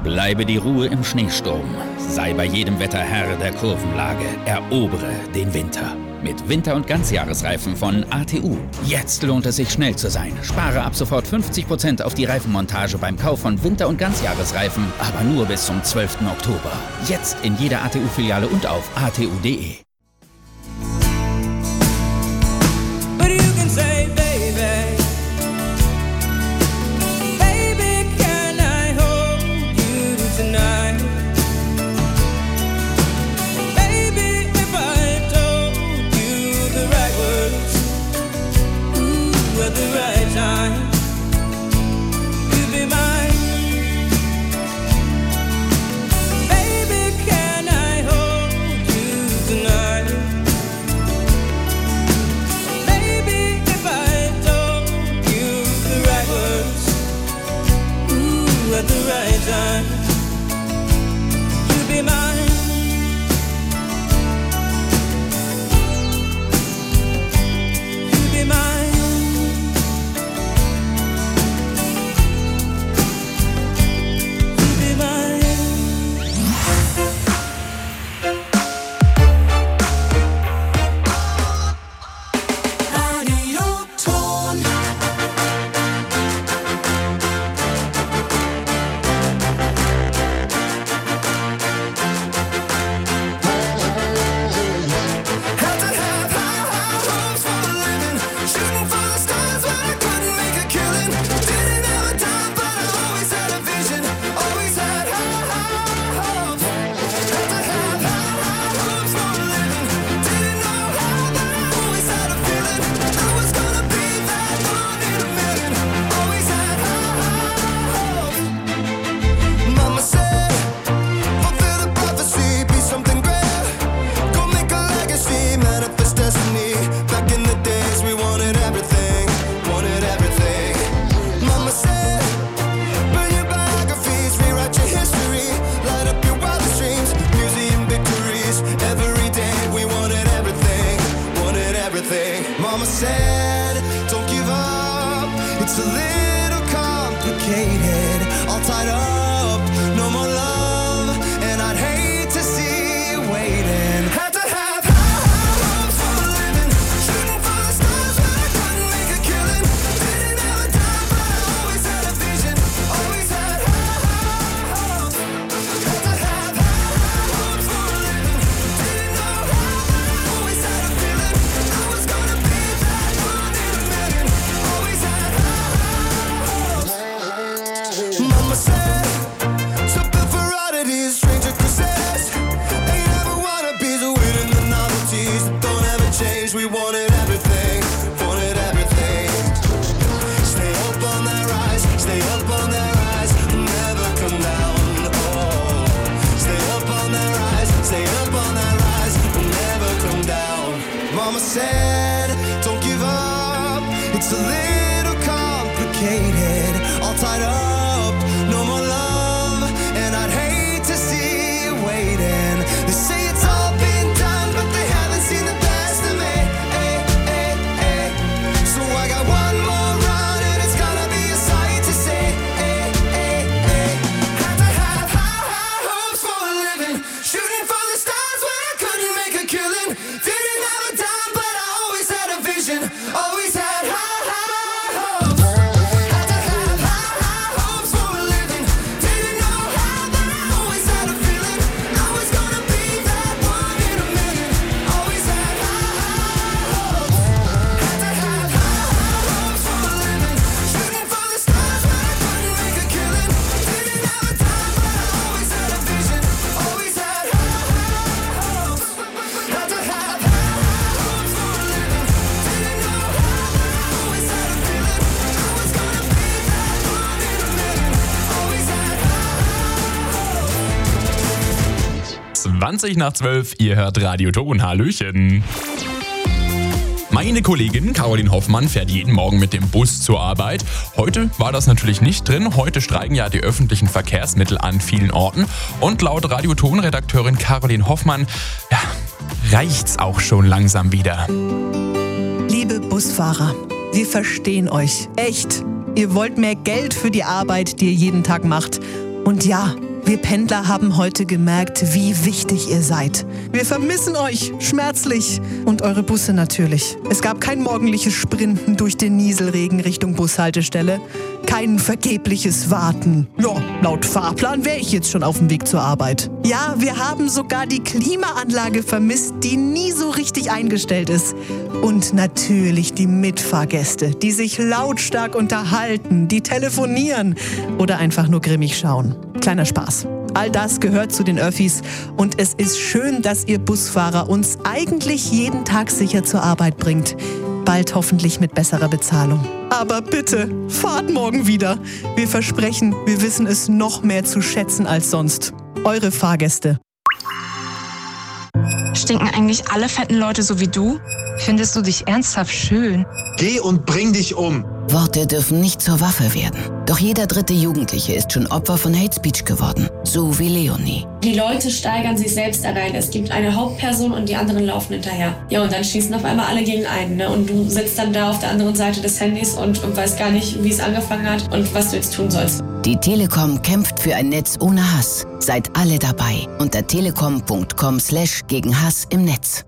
Bleibe die Ruhe im Schneesturm. Sei bei jedem Wetter Herr der Kurvenlage. Erobere den Winter. Mit Winter- und Ganzjahresreifen von ATU. Jetzt lohnt es sich, schnell zu sein. Spare ab sofort 50% auf die Reifenmontage beim Kauf von Winter- und Ganzjahresreifen, aber nur bis zum 12. Oktober. Jetzt in jeder ATU-Filiale und auf atu.de. Nach 12, ihr hört Radio Ton. Hallöchen. Meine Kollegin Caroline Hoffmann fährt jeden Morgen mit dem Bus zur Arbeit. Heute war das natürlich nicht drin. Heute streiken ja die öffentlichen Verkehrsmittel an vielen Orten. Und laut Radio Ton-Redakteurin Caroline Hoffmann, ja, reicht's auch schon langsam wieder. Liebe Busfahrer, wir verstehen euch. Echt. Ihr wollt mehr Geld für die Arbeit, die ihr jeden Tag macht. Und ja, Wir Pendler haben heute gemerkt, wie wichtig ihr seid. Wir vermissen euch schmerzlich und eure Busse natürlich. Es gab kein morgendliches Sprinten durch den Nieselregen Richtung Bushaltestelle. Kein vergebliches Warten. Ja, laut Fahrplan wäre ich jetzt schon auf dem Weg zur Arbeit. Ja, wir haben sogar die Klimaanlage vermisst, die nie so richtig eingestellt ist. Und natürlich die Mitfahrgäste, die sich lautstark unterhalten, die telefonieren oder einfach nur grimmig schauen. Kleiner Spaß. All das gehört zu den Öffis und es ist schön, dass ihr Busfahrer uns eigentlich jeden Tag sicher zur Arbeit bringt. Bald hoffentlich mit besserer Bezahlung. Aber bitte, fahrt morgen wieder. Wir versprechen, wir wissen es noch mehr zu schätzen als sonst. Eure Fahrgäste. Stinken eigentlich alle fetten Leute so wie du? Findest du dich ernsthaft schön? Geh und bring dich um. Worte dürfen nicht zur Waffe werden. Doch jeder dritte Jugendliche ist schon Opfer von Hate Speech geworden. So wie Leonie. Die Leute steigern sich selbst da rein. Es gibt eine Hauptperson und die anderen laufen hinterher. Ja, und dann schießen auf einmal alle gegen einen. Ne? Und du sitzt dann da auf der anderen Seite des Handys und weißt gar nicht, wie es angefangen hat und was du jetzt tun sollst. Die Telekom kämpft für ein Netz ohne Hass. Seid alle dabei unter telekom.com/gegen Hass im Netz.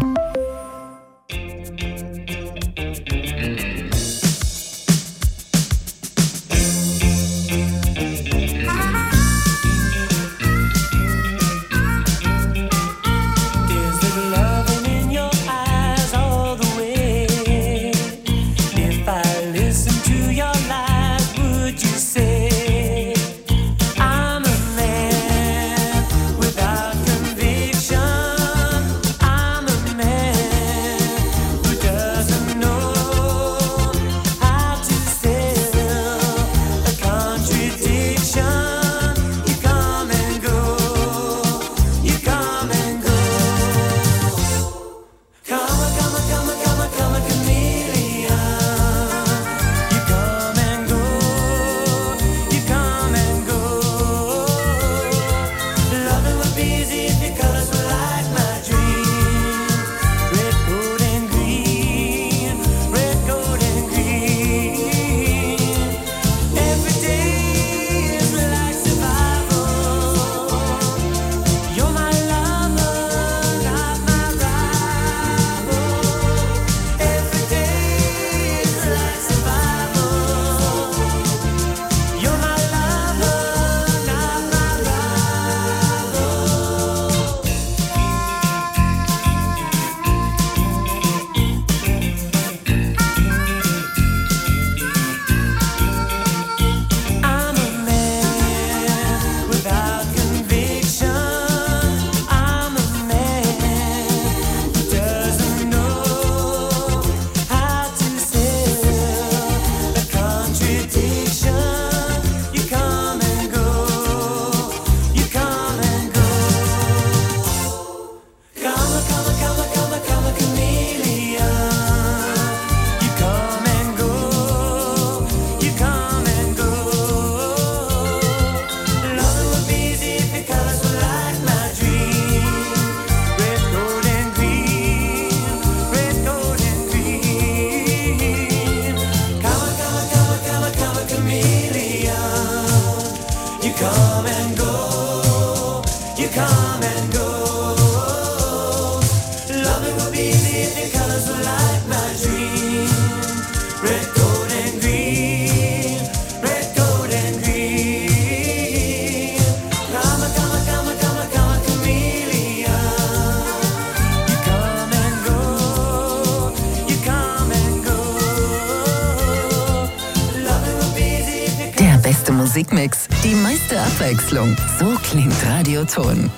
Musikmix, die meiste Abwechslung. So klingt Radioton.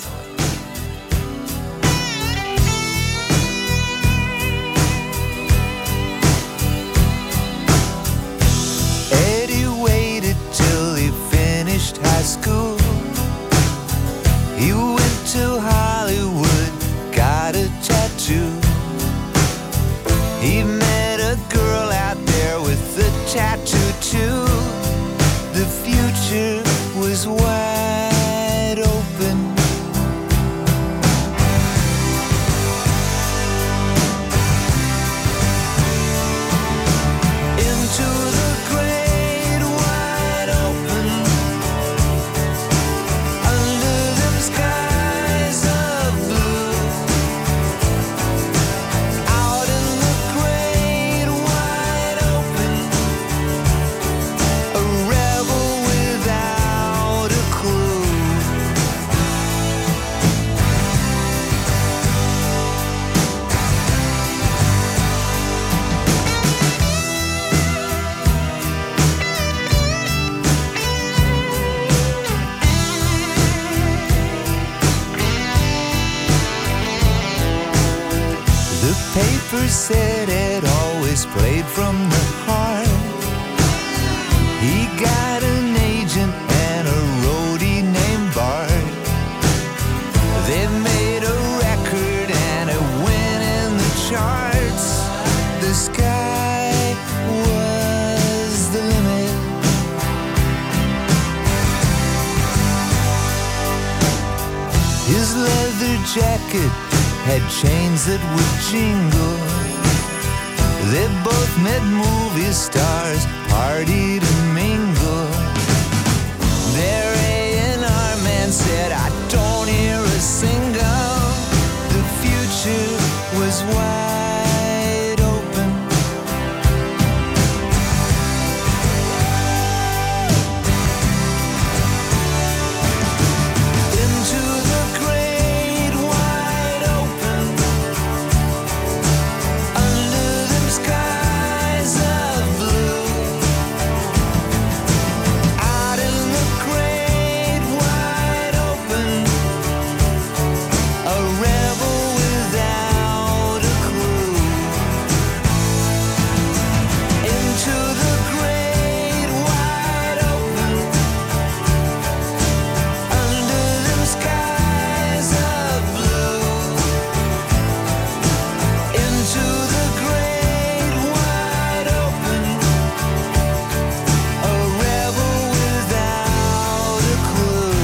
Eddie waited till he finished high school. He went to Hollywood, got a tattoo. He met a girl out there with a tattoo too. The future was wide open. Into the great wide open. A never said it, always played from the heart. He got an agent and a roadie named Bart. They made a record and it went in the charts. The sky was the limit. His leather jacket had chains that would jingle. They both met movie stars, partied and mingled. Their A&R man said, I don't hear a single. The future was wide open. Into the great wide open. Under them skies of blue. Out in the great wide open. A rebel without a clue. Into the great wide open. Under them skies of blue. Into the great wide open. A rebel without a clue.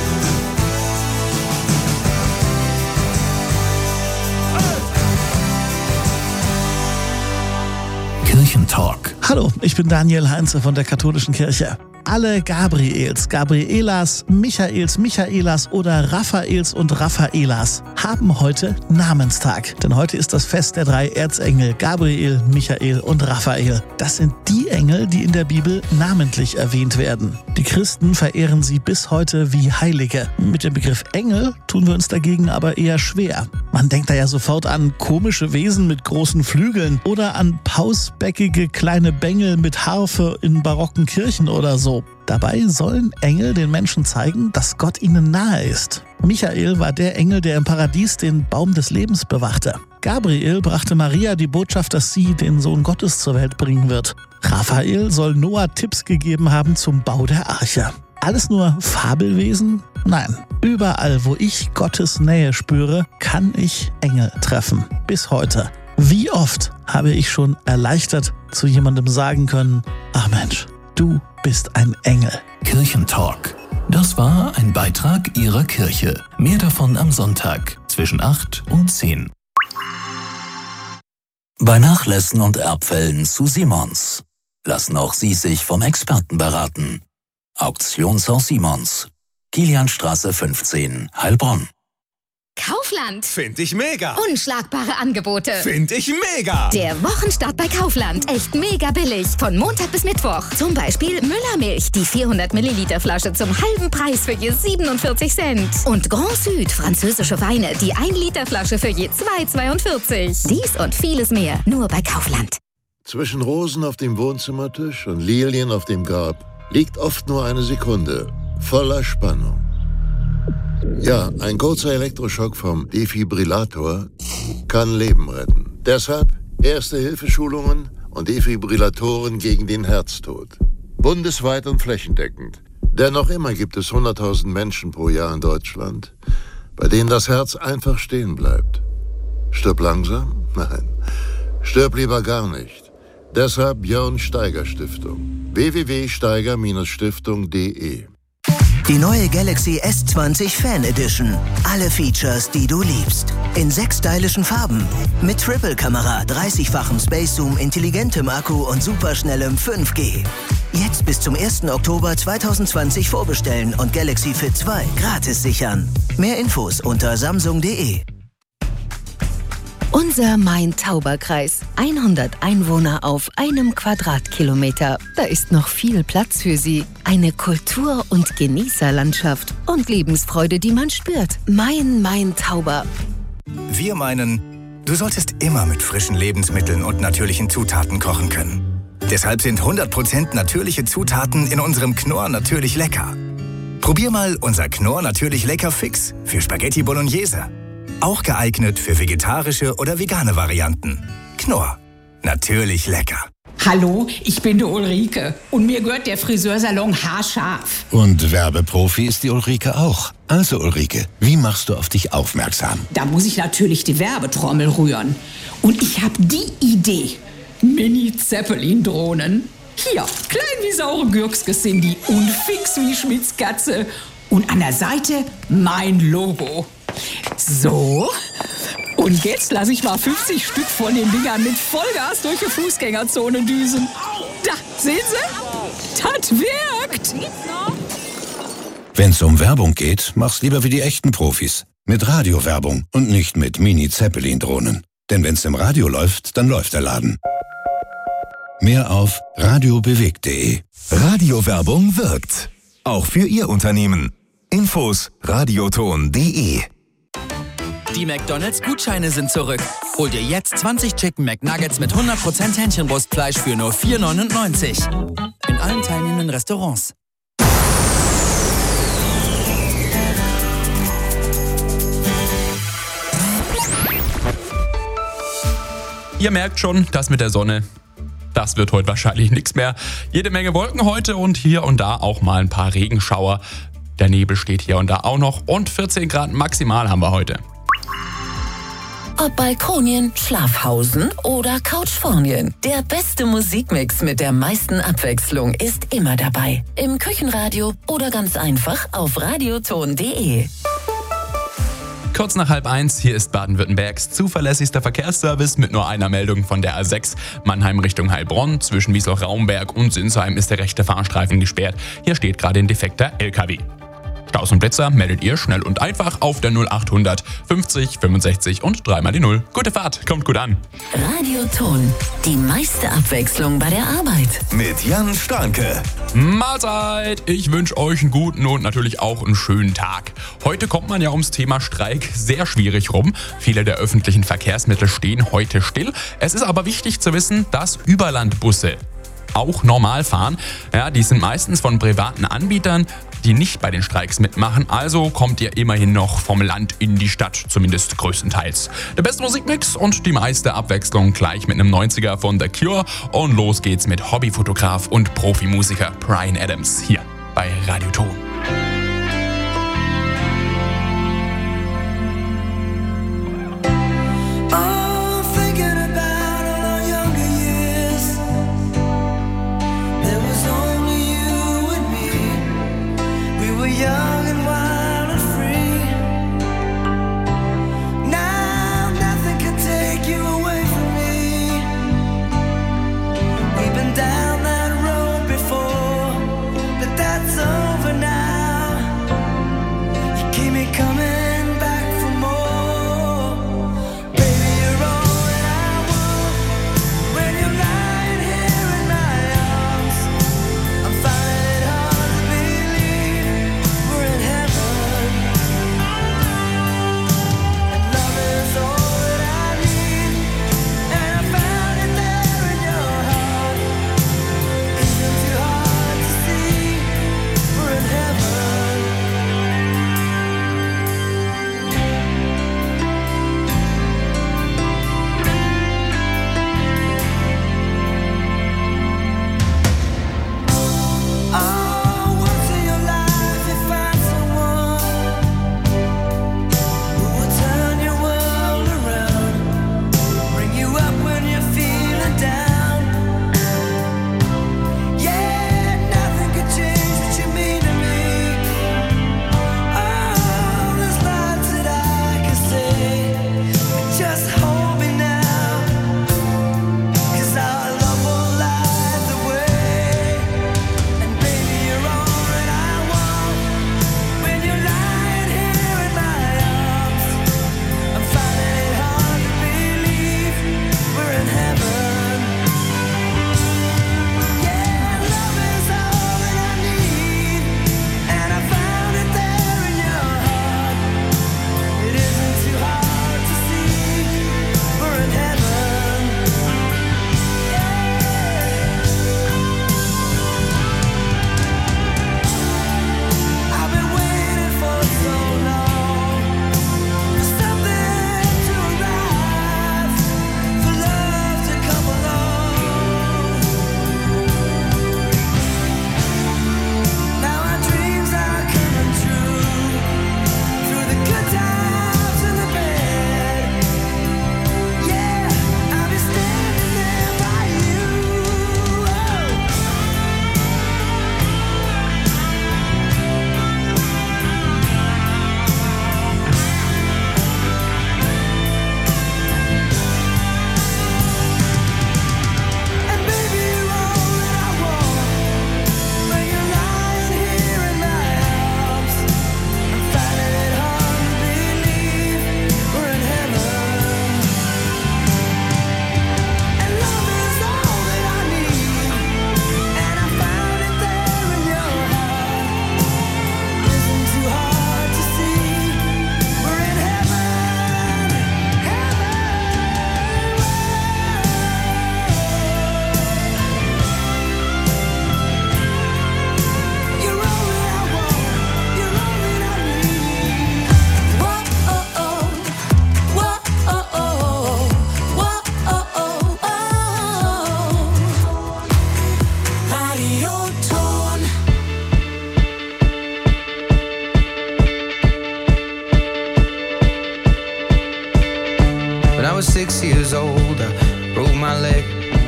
Kirchentalk. Hallo, ich bin Daniel Heinze von der Katholischen Kirche. Alle Gabriels, Gabrielas, Michaels, Michaelas oder Raphaels und Raffaelas haben heute Namenstag. Denn heute ist das Fest der 3 Erzengel, Gabriel, Michael und Raphael. Das sind die Engel, die in der Bibel namentlich erwähnt werden. Die Christen verehren sie bis heute wie Heilige. Mit dem Begriff Engel tun wir uns dagegen aber eher schwer. Man denkt da ja sofort an komische Wesen mit großen Flügeln oder an pausbäckige kleine Bengel mit Harfe in barocken Kirchen oder so. Dabei sollen Engel den Menschen zeigen, dass Gott ihnen nahe ist. Michael war der Engel, der im Paradies den Baum des Lebens bewachte. Gabriel brachte Maria die Botschaft, dass sie den Sohn Gottes zur Welt bringen wird. Raphael soll Noah Tipps gegeben haben zum Bau der Arche. Alles nur Fabelwesen? Nein, überall, wo ich Gottes Nähe spüre, kann ich Engel treffen. Bis heute. Wie oft habe ich schon erleichtert zu jemandem sagen können, ach Mensch, du bist ein Engel. Kirchentalk. Das war ein Beitrag Ihrer Kirche. Mehr davon am Sonntag zwischen 8 und 10. Bei Nachlässen und Erbfällen zu Simons. Lassen auch Sie sich vom Experten beraten. Auktionshaus Simons. Kilianstraße 15, Heilbronn. Kaufland. Find ich mega. Unschlagbare Angebote. Find ich mega. Der Wochenstart bei Kaufland. Echt mega billig. Von Montag bis Mittwoch. Zum Beispiel Müllermilch. Die 400 Milliliter Flasche zum halben Preis für je 47 Cent. Und Grand Sud. Französische Weine. Die 1 Liter Flasche für je 2,42. Dies und vieles mehr. Nur bei Kaufland. Zwischen Rosen auf dem Wohnzimmertisch und Lilien auf dem Grab liegt oft nur eine Sekunde. Voller Spannung. Ja, ein kurzer Elektroschock vom Defibrillator kann Leben retten. Deshalb Erste-Hilfe-Schulungen und Defibrillatoren gegen den Herztod. Bundesweit und flächendeckend. Denn noch immer gibt es 100.000 Menschen pro Jahr in Deutschland, bei denen das Herz einfach stehen bleibt. Stirb langsam? Nein. Stirb lieber gar nicht. Deshalb Björn Steiger Stiftung. www.steiger-stiftung.de. Die neue Galaxy S20 Fan Edition. Alle Features, die du liebst. In 6 stylischen Farben. Mit Triple-Kamera, 30-fachem Space Zoom, intelligentem Akku und superschnellem 5G. Jetzt bis zum 1. Oktober 2020 vorbestellen und Galaxy Fit 2 gratis sichern. Mehr Infos unter samsung.de. Unser Main-Tauber-Kreis. 100 Einwohner auf einem Quadratkilometer. Da ist noch viel Platz für Sie. Eine Kultur- und Genießerlandschaft. Und Lebensfreude, die man spürt. Main-Tauber. Wir meinen, du solltest immer mit frischen Lebensmitteln und natürlichen Zutaten kochen können. Deshalb sind 100% natürliche Zutaten in unserem Knorr natürlich lecker. Probier mal unser Knorr natürlich lecker Fix für Spaghetti Bolognese. Auch geeignet für vegetarische oder vegane Varianten. Knorr. Natürlich lecker. Hallo, ich bin die Ulrike und mir gehört der Friseursalon haarscharf. Und Werbeprofi ist die Ulrike auch. Also Ulrike, wie machst du auf dich aufmerksam? Da muss ich natürlich die Werbetrommel rühren. Und ich habe die Idee. Mini-Zeppelin-Drohnen. Hier, klein wie saure Gürkskes sind die und fix wie Schmitz Katze. Und an der Seite mein Logo. So. Und jetzt lasse ich mal 50 Stück von den Dingern mit Vollgas durch die Fußgängerzone düsen. Da, sehen Sie? Das wirkt. Wenn's um Werbung geht, mach's lieber wie die echten Profis. Mit Radiowerbung und nicht mit Mini-Zeppelin-Drohnen. Denn wenn's im Radio läuft, dann läuft der Laden. Mehr auf radiobewegt.de. Radiowerbung wirkt. Auch für Ihr Unternehmen. Infos radioton.de. Die McDonald's-Gutscheine sind zurück. Hol dir jetzt 20 Chicken McNuggets mit 100% Hähnchenbrustfleisch für nur $4,99. In allen teilnehmenden Restaurants. Ihr merkt schon, das mit der Sonne, das wird heute wahrscheinlich nichts mehr. Jede Menge Wolken heute und hier und da auch mal ein paar Regenschauer. Der Nebel steht hier und da auch noch und 14 Grad maximal haben wir heute. Ob Balkonien, Schlafhausen oder Couchfornien. Der beste Musikmix mit der meisten Abwechslung ist immer dabei. Im Küchenradio oder ganz einfach auf radioton.de. Kurz nach 12:30, hier ist Baden-Württembergs zuverlässigster Verkehrsservice mit nur einer Meldung von der A6. Mannheim Richtung Heilbronn, zwischen Wiesloch-Raumberg und Sinsheim ist der rechte Fahrstreifen gesperrt. Hier steht gerade ein defekter LKW. Staus und Blitzer meldet ihr schnell und einfach auf der 0800 50 65 und 3 mal die 0. Gute Fahrt, kommt gut an. Radioton, die meiste Abwechslung bei der Arbeit. Mit Jan Starnke. Mahlzeit! Ich wünsche euch einen guten und natürlich auch einen schönen Tag. Heute kommt man ja ums Thema Streik sehr schwierig rum. Viele der öffentlichen Verkehrsmittel stehen heute still. Es ist aber wichtig zu wissen, dass Überlandbusse auch normal fahren. Ja, die sind meistens von privaten Anbietern, die nicht bei den Streiks mitmachen. Also kommt ihr immerhin noch vom Land in die Stadt, zumindest größtenteils. Der beste Musikmix und die meiste Abwechslung gleich mit einem 90er von The Cure. Und los geht's mit Hobbyfotograf und Profimusiker Bryan Adams hier bei Radio Ton. Young and wild and free. Now nothing can take you away from me. We've been down that road before, but that's over now. You keep me coming back for more. Baby, you're all that I want. When you're lying here in my arms, I'm finding it hard to believe we're in heaven. And love is all that I need, and I found it there in your heart. Isn't too hard to see we're in heaven. was 6 years old, I broke my leg.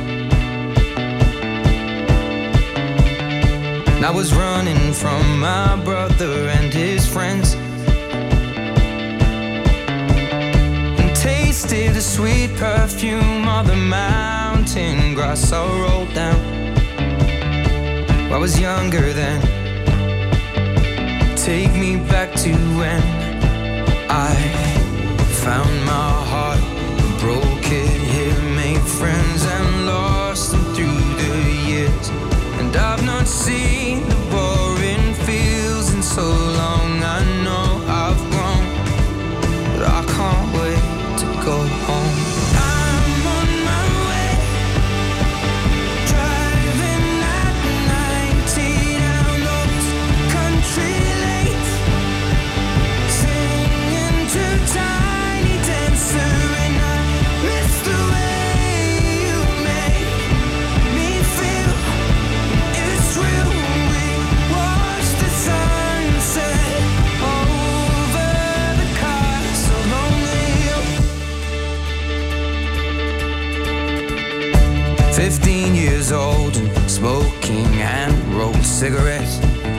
And I was running from my brother and his friends, and tasted the sweet perfume of the mountain grass I rolled down. I was younger then. Take me back to when I found my heart, broke it here, made friends and lost them through the years. And I've not seen the boring fields in so long. I know I've grown, but I can't wait to go home. I'm on my way, driving at 90 down those country lanes, singing to Tiny Dancer, and I miss the way you make me feel. It's real. We watch the sunset over the castle on the hill. 15 years old and smoking hand-rolled cigarettes,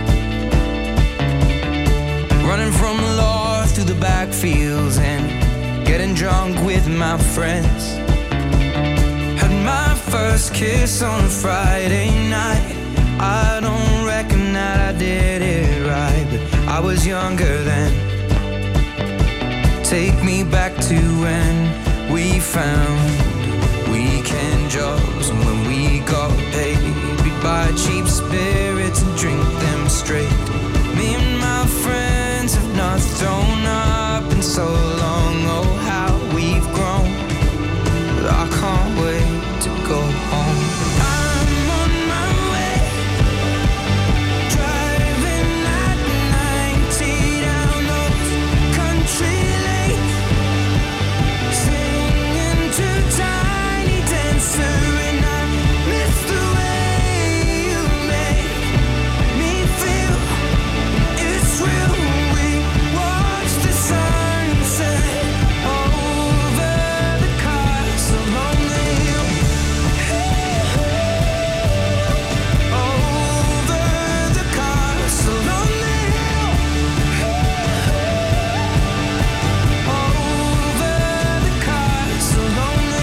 running from the law through the backfields and getting drunk with my friends. Had my first kiss on a Friday night. I don't reckon that I did it right, but I was younger then. Take me back to when we found weekend jobs, and when we got paid, we'd buy cheap spirits and drink them straight. Me and my friends have not thrown up in so long. Oh, how we've grown, but I can't wait to go home. I'm on my way, driving at 90 down those country lanes, singing to Tiny Dancer, and I miss the way you make me feel. It's real. We watch the sunset over the castle on the hill. Over the castle on the hill. Over the castle on the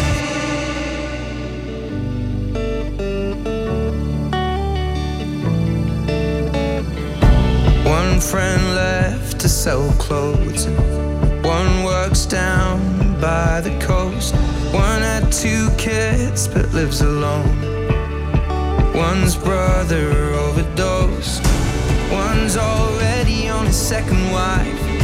hill. One friend left to sell clothes, and one works down by the coast. One had 2 kids but lives alone. One's brother overdosed.